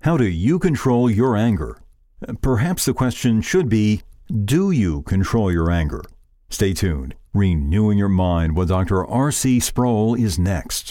How do you control your anger? Perhaps the question should be, do you control your anger? Stay tuned. Renewing Your Mind with Dr. R.C. Sproul is next.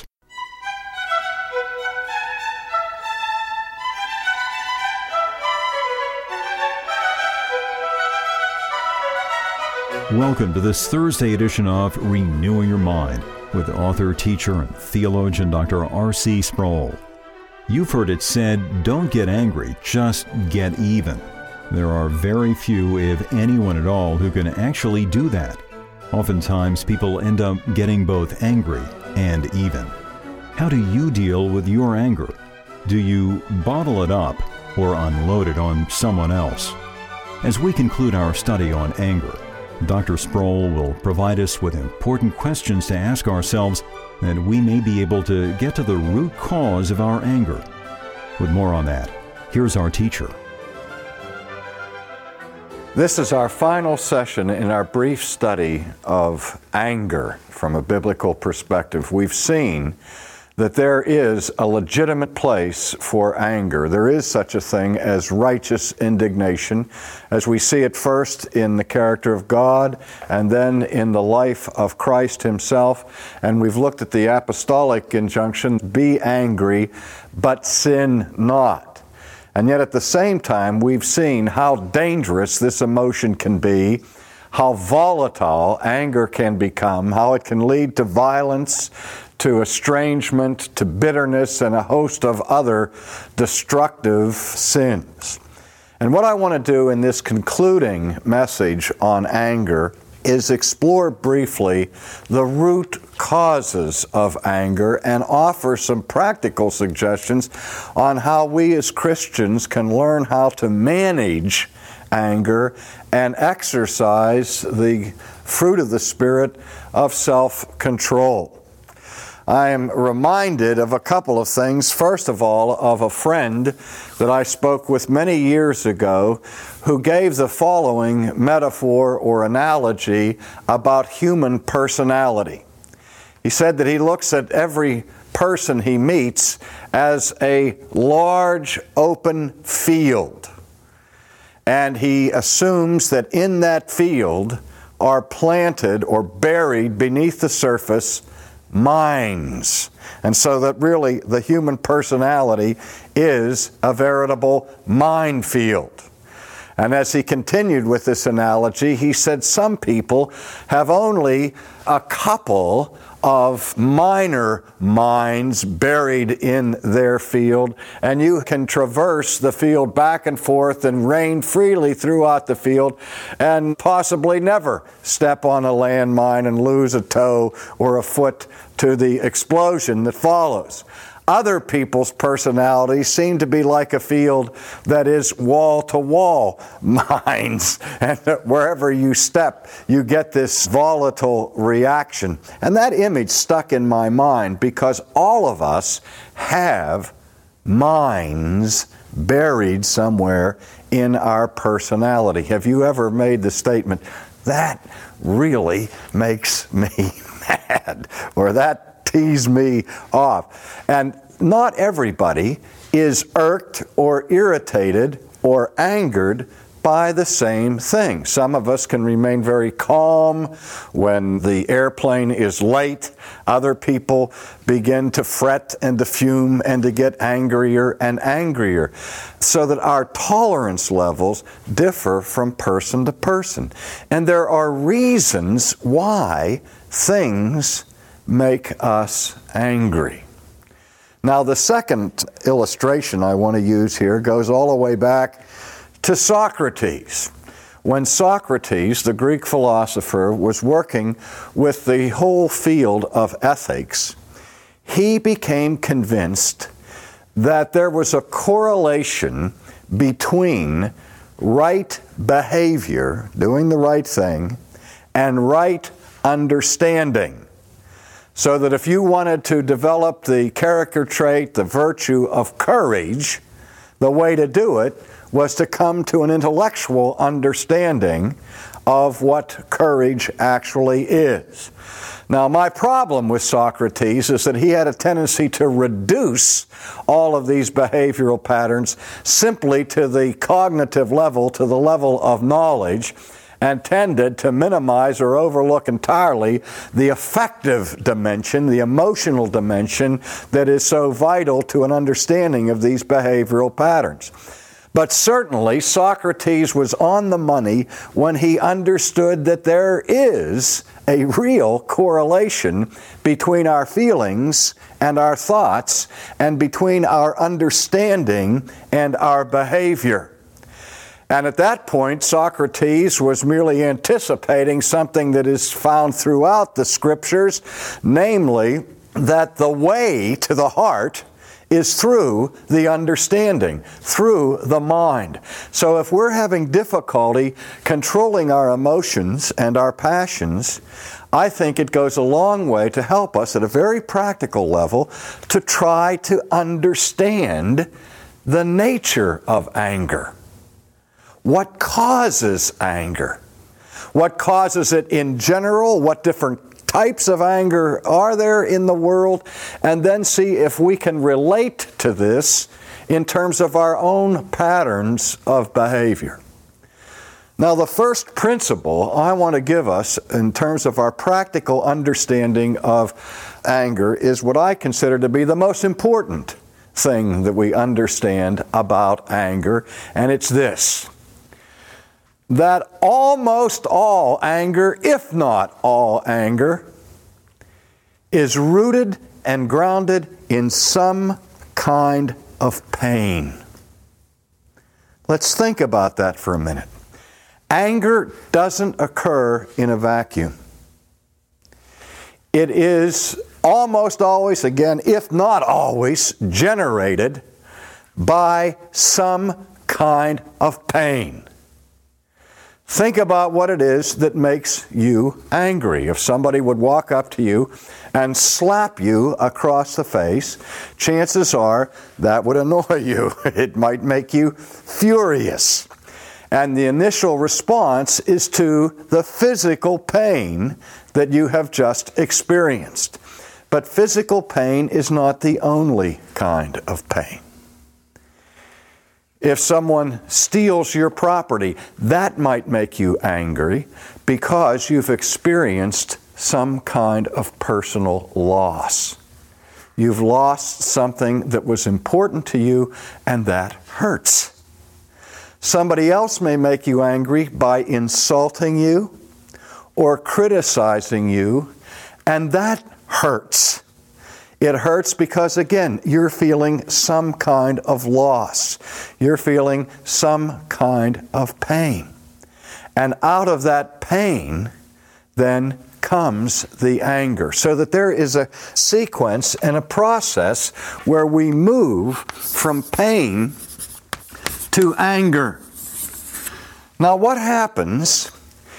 Welcome to this Thursday edition of Renewing Your Mind with author, teacher, and theologian Dr. R.C. Sproul. You've heard it said, don't get angry, just get even. There are very few, if anyone at all, who can actually do that. Oftentimes, people end up getting both angry and even. How do you deal with your anger? Do you bottle it up or unload it on someone else? As we conclude our study on anger, Dr. Sproul will provide us with important questions to ask ourselves that we may be able to get to the root cause of our anger. With more on that, here's our teacher. This is our final session in our brief study of anger from a biblical perspective. We've seen that there is a legitimate place for anger. There is such a thing as righteous indignation, as we see it first in the character of God and then in the life of Christ himself. And we've looked at the apostolic injunction, be angry, but sin not. And yet at the same time, we've seen how dangerous this emotion can be, how volatile anger can become, how it can lead to violence, to estrangement, to bitterness, and a host of other destructive sins. And what I want to do in this concluding message on anger is explore briefly the root causes of anger and offer some practical suggestions on how we as Christians can learn how to manage anger and exercise the fruit of the Spirit of self-control. I am reminded of a couple of things. First of all, of a friend that I spoke with many years ago who gave the following metaphor or analogy about human personality. He said that he looks at every person he meets as a large open field. And he assumes that in that field are planted or buried beneath the surface minds. And so that really the human personality is a veritable minefield. And as he continued with this analogy, he said some people have only a couple of minor mines buried in their field, and you can traverse the field back and forth and reign freely throughout the field and possibly never step on a landmine and lose a toe or a foot to the explosion that follows. Other people's personalities seem to be like a field that is wall-to-wall mines, and that wherever you step, you get this volatile reaction. And that image stuck in my mind because all of us have mines buried somewhere in our personality. Have you ever made the statement, that really makes me mad, or that tease me off? And not everybody is irked or irritated or angered by the same thing. Some of us can remain very calm when the airplane is late. Other people begin to fret and to fume and to get angrier and angrier. So that our tolerance levels differ from person to person. And there are reasons why things make us angry. Now, the second illustration I want to use here goes all the way back to Socrates. When Socrates, the Greek philosopher, was working with the whole field of ethics, he became convinced that there was a correlation between right behavior, doing the right thing, and right understanding. So that if you wanted to develop the character trait, the virtue of courage, the way to do it was to come to an intellectual understanding of what courage actually is. Now, my problem with Socrates is that he had a tendency to reduce all of these behavioral patterns simply to the cognitive level, to the level of knowledge, and tended to minimize or overlook entirely the affective dimension, the emotional dimension that is so vital to an understanding of these behavioral patterns. But certainly, Socrates was on the money when he understood that there is a real correlation between our feelings and our thoughts, and between our understanding and our behavior. And at that point, Socrates was merely anticipating something that is found throughout the Scriptures, namely that the way to the heart is through the understanding, through the mind. So if we're having difficulty controlling our emotions and our passions, I think it goes a long way to help us at a very practical level to try to understand the nature of anger. What causes anger? What causes it in general? What different types of anger are there in the world? And then see if we can relate to this in terms of our own patterns of behavior. Now, the first principle I want to give us in terms of our practical understanding of anger is what I consider to be the most important thing that we understand about anger, and it's this: that almost all anger, if not all anger, is rooted and grounded in some kind of pain. Let's think about that for a minute. Anger doesn't occur in a vacuum. It is almost always, again, if not always, generated by some kind of pain. Think about what it is that makes you angry. If somebody would walk up to you and slap you across the face, chances are that would annoy you. It might make you furious. And the initial response is to the physical pain that you have just experienced. But physical pain is not the only kind of pain. If someone steals your property, that might make you angry because you've experienced some kind of personal loss. You've lost something that was important to you, and that hurts. Somebody else may make you angry by insulting you or criticizing you, and that hurts. It hurts because, again, you're feeling some kind of loss. You're feeling some kind of pain. And out of that pain, then comes the anger. So that there is a sequence and a process where we move from pain to anger. Now, what happens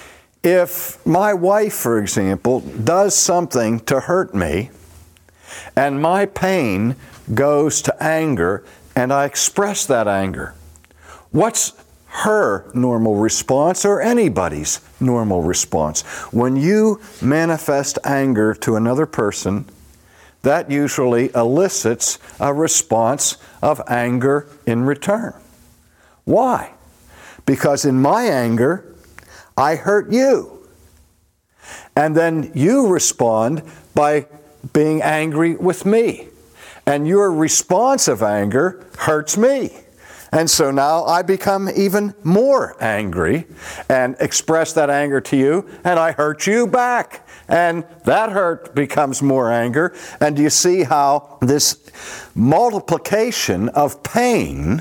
if my wife, for example, does something to hurt me, and my pain goes to anger, and I express that anger? What's her normal response, or anybody's normal response? When you manifest anger to another person, that usually elicits a response of anger in return. Why? Because in my anger, I hurt you. And then you respond by being angry with me. And your response of anger hurts me. And so now I become even more angry and express that anger to you, and I hurt you back. And that hurt becomes more anger. And do you see how this multiplication of pain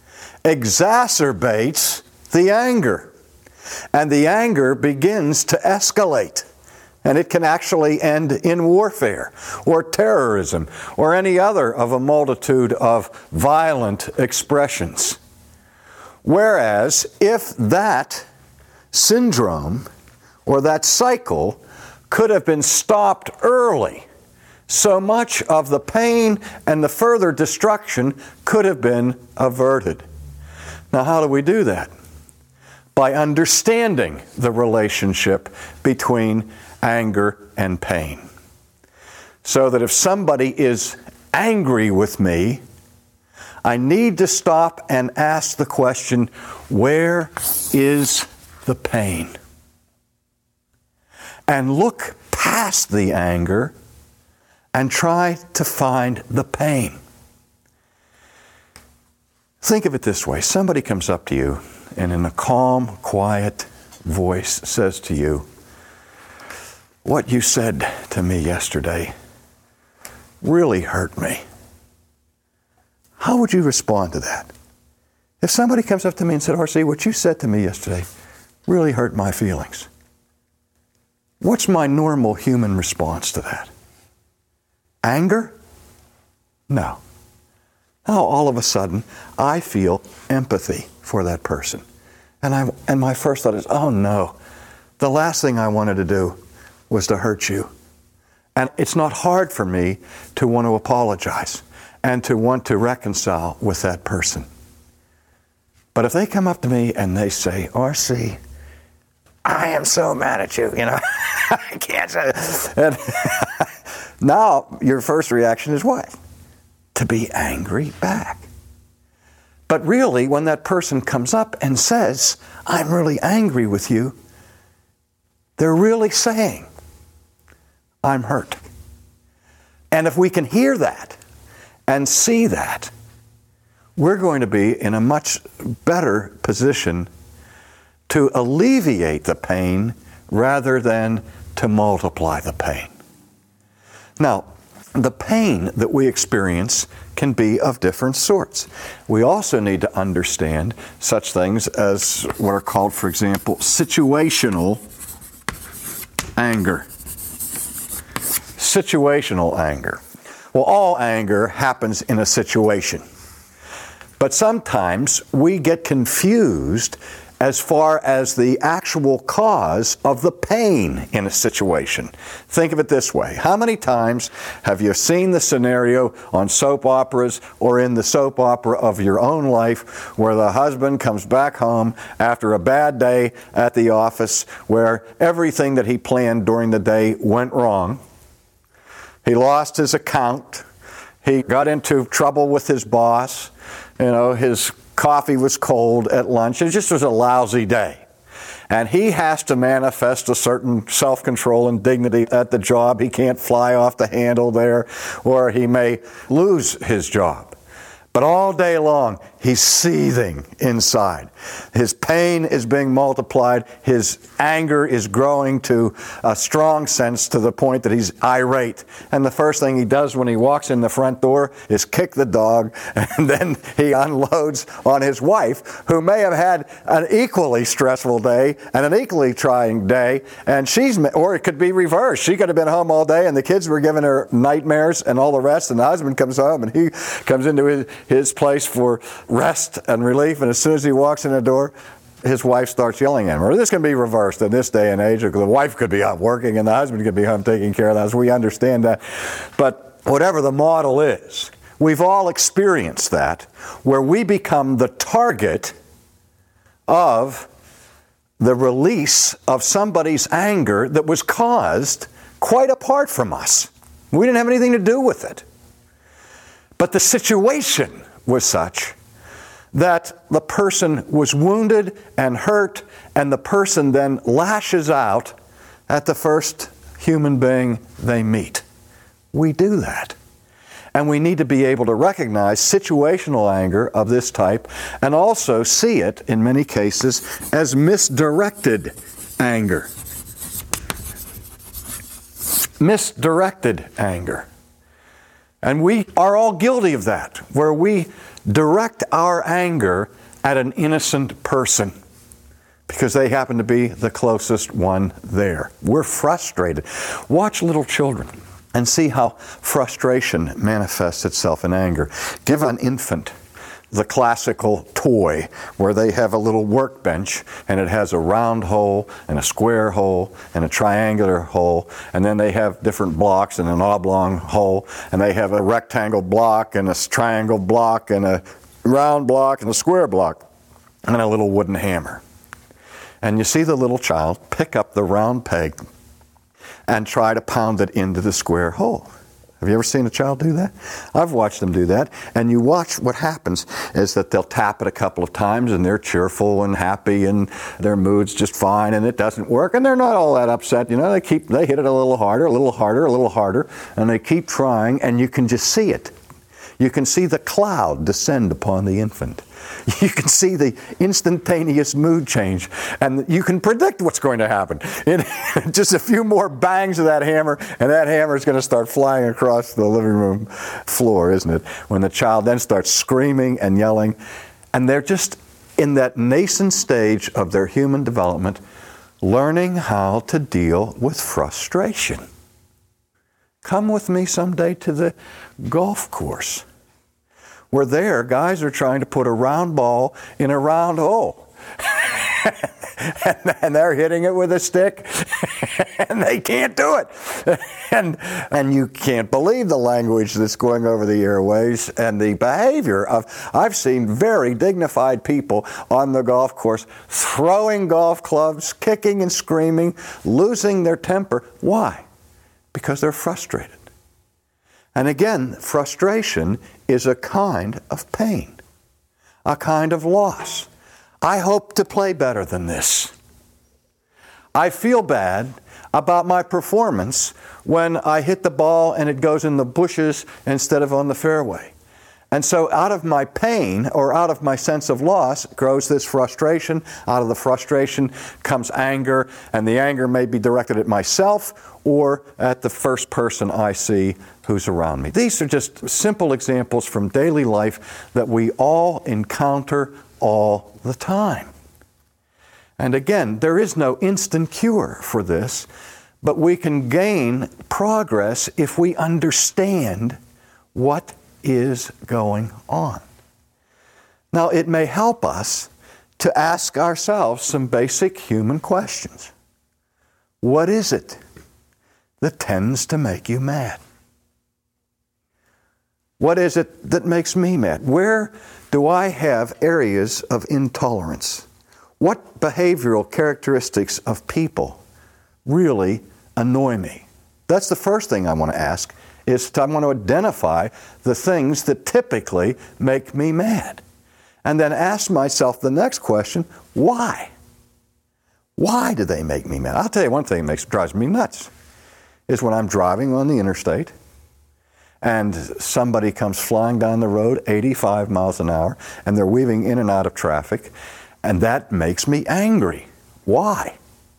exacerbates the anger? And the anger begins to escalate. And it can actually end in warfare or terrorism or any other of a multitude of violent expressions. Whereas if that syndrome or that cycle could have been stopped early, so much of the pain and the further destruction could have been averted. Now, how do we do that? By understanding the relationship between anger and pain. So that if somebody is angry with me, I need to stop and ask the question, where is the pain? And look past the anger and try to find the pain. Think of it this way. Somebody comes up to you and in a calm, quiet voice says to you, "What you said to me yesterday really hurt me." How would you respond to that? If somebody comes up to me and said, "R.C., what you said to me yesterday really hurt my feelings," what's my normal human response to that? Anger? No. Now, all of a sudden, I feel empathy for that person. And my first thought is, oh no, the last thing I wanted to do was to hurt you. And it's not hard for me to want to apologize and to want to reconcile with that person. But if they come up to me and they say, "R.C., I am so mad at you, I can't say it." And now your first reaction is what? To be angry back. But really, when that person comes up and says, "I'm really angry with you," they're really saying, "I'm hurt." And if we can hear that and see that, we're going to be in a much better position to alleviate the pain rather than to multiply the pain. Now, the pain that we experience can be of different sorts. We also need to understand such things as what are called, for example, situational anger. Situational anger. Well, all anger happens in a situation. But sometimes we get confused as far as the actual cause of the pain in a situation. Think of it this way. How many times have you seen the scenario on soap operas or in the soap opera of your own life where the husband comes back home after a bad day at the office where everything that he planned during the day went wrong? He lost his account. He got into trouble with his boss. His coffee was cold at lunch. It just was a lousy day. And he has to manifest a certain self-control and dignity at the job. He can't fly off the handle there, or he may lose his job. But all day long, he's seething inside. His pain is being multiplied. His anger is growing to a strong sense to the point that he's irate. And the first thing he does when he walks in the front door is kick the dog, and then he unloads on his wife, who may have had an equally stressful day and an equally trying day, and or it could be reversed. She could have been home all day, and the kids were giving her nightmares and all the rest, and the husband comes home, and he comes into his place for rest and relief, and as soon as he walks in the door, his wife starts yelling at him. Or this can be reversed in this day and age. The wife could be out working and the husband could be home taking care of that. So we understand that. But whatever the model is, we've all experienced that, where we become the target of the release of somebody's anger that was caused quite apart from us. We didn't have anything to do with it. But the situation was such that the person was wounded and hurt, and the person then lashes out at the first human being they meet. We do that. And we need to be able to recognize situational anger of this type and also see it, in many cases, as misdirected anger. Misdirected anger. And we are all guilty of that, where we direct our anger at an innocent person because they happen to be the closest one there. We're frustrated. Watch little children and see how frustration manifests itself in anger. Give an infant the classical toy where they have a little workbench and it has a round hole and a square hole and a triangular hole, and then they have different blocks and an oblong hole, and they have a rectangle block and a triangle block and a round block and a square block and a little wooden hammer. And you see the little child pick up the round peg and try to pound it into the square hole. Have you ever seen a child do that? I've watched them do that. And you watch what happens is that they'll tap it a couple of times and they're cheerful and happy and their mood's just fine and it doesn't work and they're not all that upset. You know, they hit it a little harder, a little harder, a little harder, and they keep trying and you can just see it. You can see the cloud descend upon the infant. You can see the instantaneous mood change, and you can predict what's going to happen. In just a few more bangs of that hammer, and that hammer is going to start flying across the living room floor, isn't it? When the child then starts screaming and yelling, and they're just in that nascent stage of their human development, learning how to deal with frustration. Come with me someday to the golf course. Where there, guys are trying to put a round ball in a round hole. and they're hitting it with a stick, and they can't do it. And you can't believe the language that's going over the airways and the behavior of, I've seen very dignified people on the golf course throwing golf clubs, kicking and screaming, losing their temper. Why? Because they're frustrated. And again, frustration is a kind of pain, a kind of loss. I hope to play better than this. I feel bad about my performance when I hit the ball and it goes in the bushes instead of on the fairway. And so out of my pain or out of my sense of loss grows this frustration. Out of the frustration comes anger, and the anger may be directed at myself or at the first person I see who's around me. These are just simple examples from daily life that we all encounter all the time. And again, there is no instant cure for this, but we can gain progress if we understand what is going on. Now, it may help us to ask ourselves some basic human questions. What is it that tends to make you mad? What is it that makes me mad? Where do I have areas of intolerance? What behavioral characteristics of people really annoy me? That's the first thing I want to ask. I want to identify the things that typically make me mad. And then ask myself the next question, why? Why do they make me mad? I'll tell you one thing that drives me nuts is when I'm driving on the interstate and somebody comes flying down the road 85 miles an hour and they're weaving in and out of traffic, and that makes me angry. Why?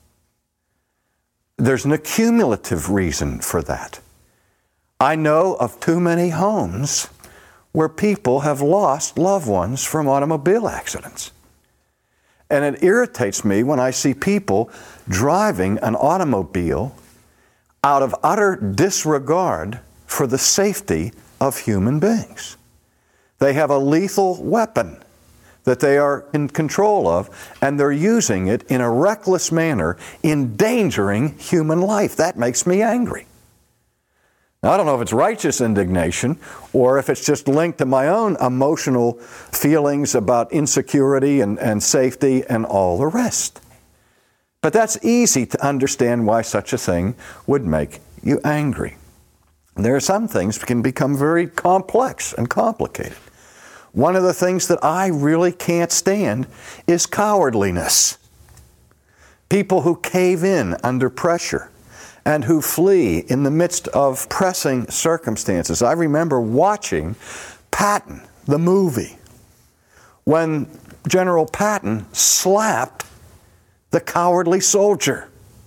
There's an accumulative reason for that. I know of too many homes where people have lost loved ones from automobile accidents. And it irritates me when I see people driving an automobile out of utter disregard for the safety of human beings. They have a lethal weapon that they are in control of, and they're using it in a reckless manner, endangering human life. That makes me angry. Now, I don't know if it's righteous indignation or if it's just linked to my own emotional feelings about insecurity and safety and all the rest. But that's easy to understand why such a thing would make you angry. There are some things that can become very complex and complicated. One of the things that I really can't stand is cowardliness. People who cave in under pressure and who flee in the midst of pressing circumstances. I remember watching Patton, the movie, when General Patton slapped the cowardly soldier.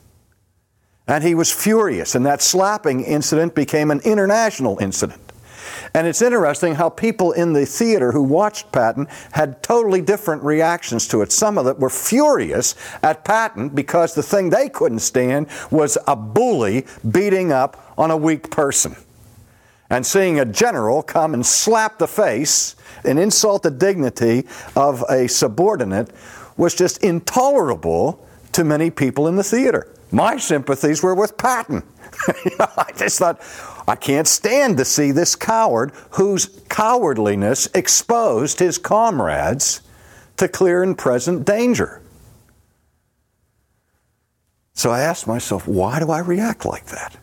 And he was furious, and that slapping incident became an international incident. And it's interesting how people in the theater who watched Patton had totally different reactions to it. Some of them were furious at Patton because the thing they couldn't stand was a bully beating up on a weak person. And seeing a general come and slap the face and insult the dignity of a subordinate was just intolerable to many people in the theater. My sympathies were with Patton. I just thought, I can't stand to see this coward whose cowardliness exposed his comrades to clear and present danger. So I asked myself, why do I react like that?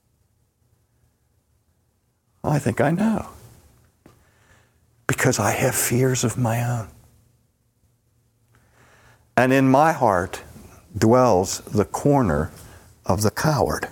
Well, I think I know. Because I have fears of my own. And in my heart dwells the corner of the coward.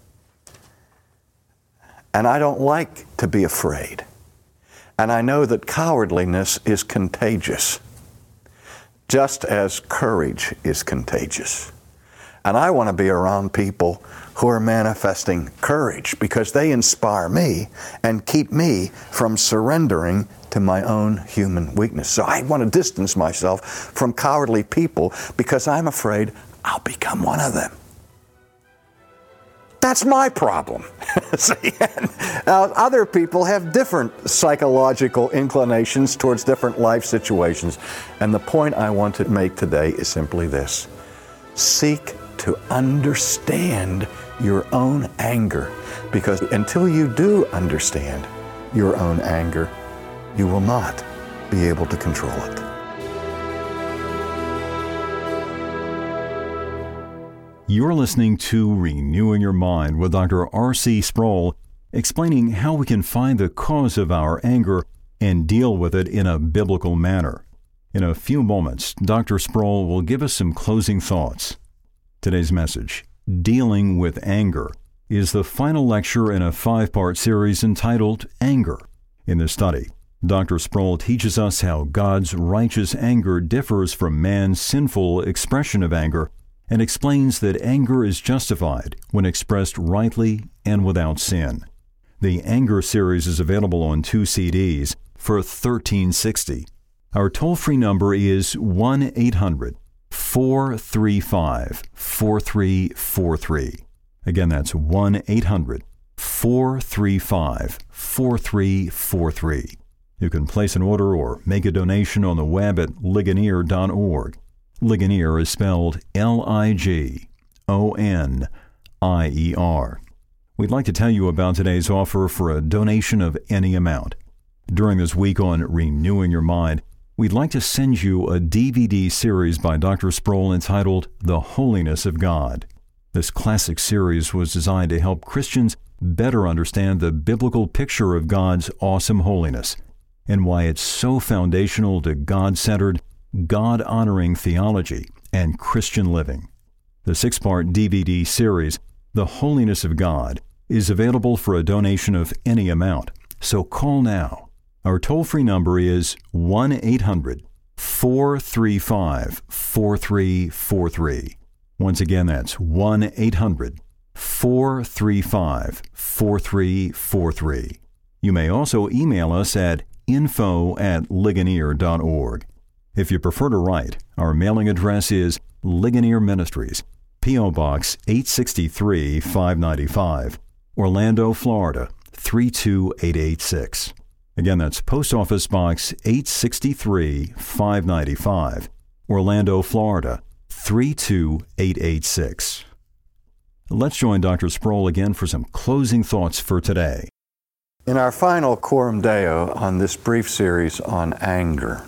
And I don't like to be afraid. And I know that cowardliness is contagious, just as courage is contagious. And I want to be around people who are manifesting courage because they inspire me and keep me from surrendering to my own human weakness. So I want to distance myself from cowardly people because I'm afraid I'll become one of them. That's my problem. See? Now, other people have different psychological inclinations towards different life situations. And the point I want to make today is simply this. Seek to understand your own anger, because until you do understand your own anger, you will not be able to control it. You're listening to Renewing Your Mind with Dr. R.C. Sproul, explaining how we can find the cause of our anger and deal with it in a biblical manner. In a few moments, Dr. Sproul will give us some closing thoughts. Today's message, Dealing with Anger, is the final lecture in a 5-part series entitled Anger. In this study, Dr. Sproul teaches us how God's righteous anger differs from man's sinful expression of anger and explains that anger is justified when expressed rightly and without sin. The Anger series is available on 2 CDs for $13.60. Our toll-free number is 1-800-435-4343. Again, that's 1-800-435-4343. You can place an order or make a donation on the web at Ligonier.org. Ligonier is spelled L-I-G-O-N-I-E-R. We'd like to tell you about today's offer for a donation of any amount. During this week on Renewing Your Mind, we'd like to send you a DVD series by Dr. Sproul entitled The Holiness of God. This classic series was designed to help Christians better understand the biblical picture of God's awesome holiness and why it's so foundational to God-centered, God-honoring theology and Christian living. The 6-part DVD series, The Holiness of God, is available for a donation of any amount, so call now. Our toll-free number is 1-800-435-4343. Once again, that's 1-800-435-4343. You may also email us at info@Ligonier.org. If you prefer to write, our mailing address is Ligonier Ministries, P.O. Box 863, 595, Orlando, Florida 32886. Again, that's Post Office Box 863, 595, Orlando, Florida 32886. Let's join Dr. Sproul again for some closing thoughts for today. In our final Coram Deo on this brief series on anger,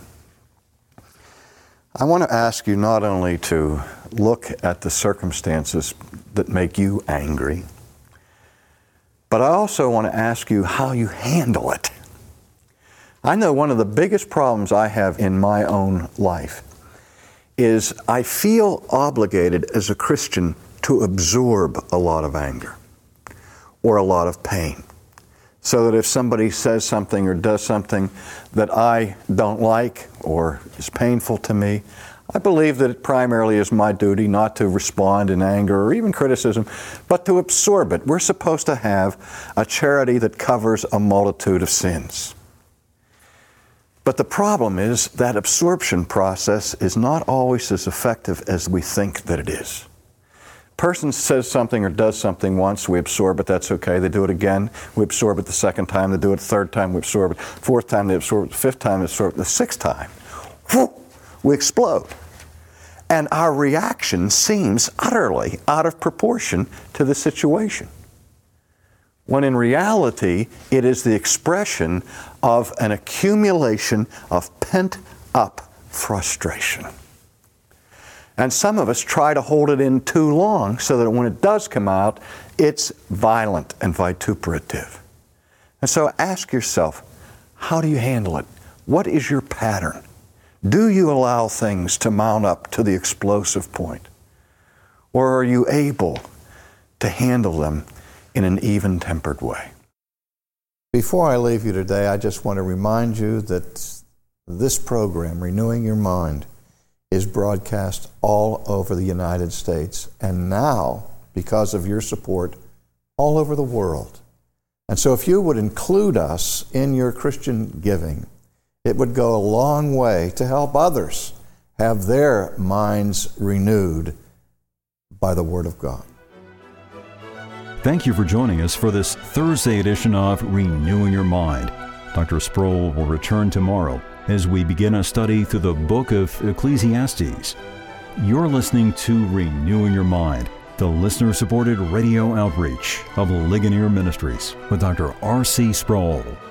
I want to ask you not only to look at the circumstances that make you angry, but I also want to ask you how you handle it. I know one of the biggest problems I have in my own life is I feel obligated as a Christian to absorb a lot of anger or a lot of pain. So that if somebody says something or does something that I don't like or is painful to me, I believe that it primarily is my duty not to respond in anger or even criticism, but to absorb it. We're supposed to have a charity that covers a multitude of sins. But the problem is that absorption process is not always as effective as we think that it is. Person says something or does something once, we absorb it, that's okay. They do it again, we absorb it the second time. They do it the third time, we absorb it. Fourth time, they absorb it. The fifth time, they absorb it. The sixth time, whoo, we explode. And our reaction seems utterly out of proportion to the situation. When in reality, it is the expression of an accumulation of pent-up frustration. And some of us try to hold it in too long so that when it does come out, it's violent and vituperative. And so ask yourself, how do you handle it? What is your pattern? Do you allow things to mount up to the explosive point? Or are you able to handle them in an even-tempered way? Before I leave you today, I just want to remind you that this program, Renewing Your Mind, is broadcast all over the United States, and now, because of your support, all over the world. And so if you would include us in your Christian giving, it would go a long way to help others have their minds renewed by the Word of God. Thank you for joining us for this Thursday edition of Renewing Your Mind. Dr. Sproul will return tomorrow as we begin a study through the book of Ecclesiastes. You're listening to Renewing Your Mind, the listener-supported radio outreach of Ligonier Ministries with Dr. R.C. Sproul.